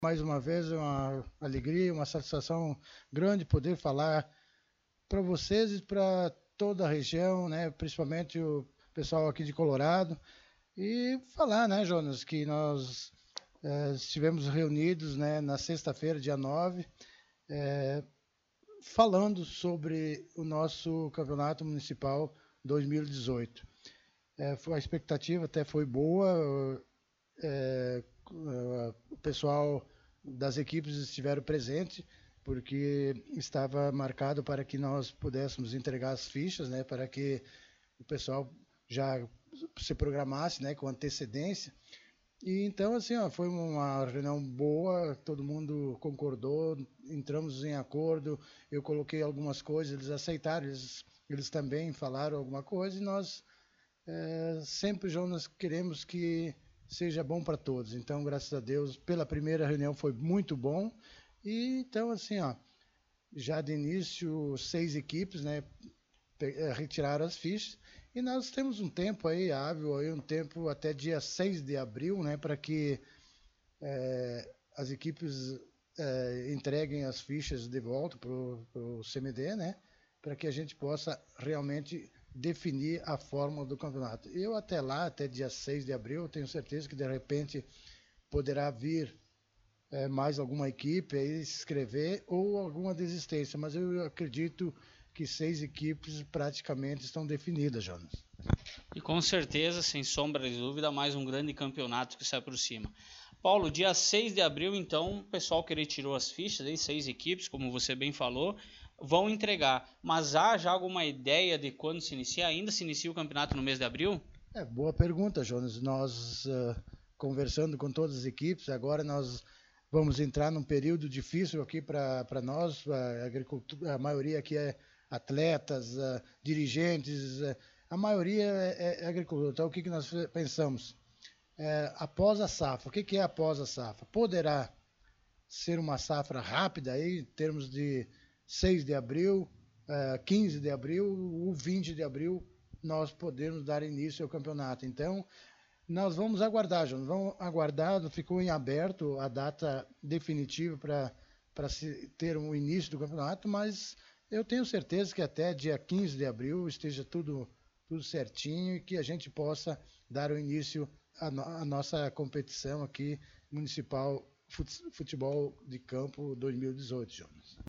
Mais uma vez, é uma alegria, uma satisfação grande poder falar para vocês e para toda a região, né, principalmente o pessoal aqui de Colorado, e falar, né, Jonas, que nós estivemos reunidos, né, na sexta-feira, dia 9, falando sobre o nosso Campeonato Municipal 2018. A expectativa até foi boa, o pessoal das equipes estiveram presentes, porque estava marcado para que nós pudéssemos entregar as fichas, né, para que o pessoal já se programasse, né, com antecedência. E então, assim, ó, foi uma reunião boa, todo mundo concordou, entramos em acordo, eu coloquei algumas coisas, eles aceitaram, eles também falaram alguma coisa, e nós sempre, Jonas, queremos que seja bom para todos. Então, graças a Deus, pela primeira reunião foi muito bom. E então, assim, ó, já de início, 6 equipes, né, retiraram as fichas. E nós temos um tempo aí hábil, aí, um tempo até dia 6 de abril, né, para que as equipes entreguem as fichas de volta para o CMD, né, para que a gente possa realmente definir a fórmula do campeonato. Eu até lá, até dia 6 de abril, tenho certeza que de repente poderá vir mais alguma equipe aí se inscrever ou alguma desistência, mas eu acredito que 6 equipes praticamente estão definidas, Jonas. E com certeza, sem sombra de dúvida, mais um grande campeonato que se aproxima. Paulo, dia 6 de abril, então, o pessoal que retirou as fichas, aí, 6 equipes, como você bem falou, vão entregar. Mas há já alguma ideia de quando se inicia? Ainda se inicia o campeonato no mês de abril? Boa pergunta, Jonas. Nós, conversando com todas as equipes, agora nós vamos entrar num período difícil aqui para nós. A agricultura, a maioria aqui é atletas, dirigentes, a maioria é agricultor. Então, o que nós pensamos? Após a safra, o que é após a safra? Poderá ser uma safra rápida aí, em termos de 6 de abril, 15 de abril ou 20 de abril, nós podemos dar início ao campeonato. Então, nós vamos aguardar, João. Vamos aguardar, ficou em aberto a data definitiva para se ter um início do campeonato, mas eu tenho certeza que até dia 15 de abril esteja tudo certinho e que a gente possa dar o início à nossa competição aqui municipal futebol de campo 2018, Jonas.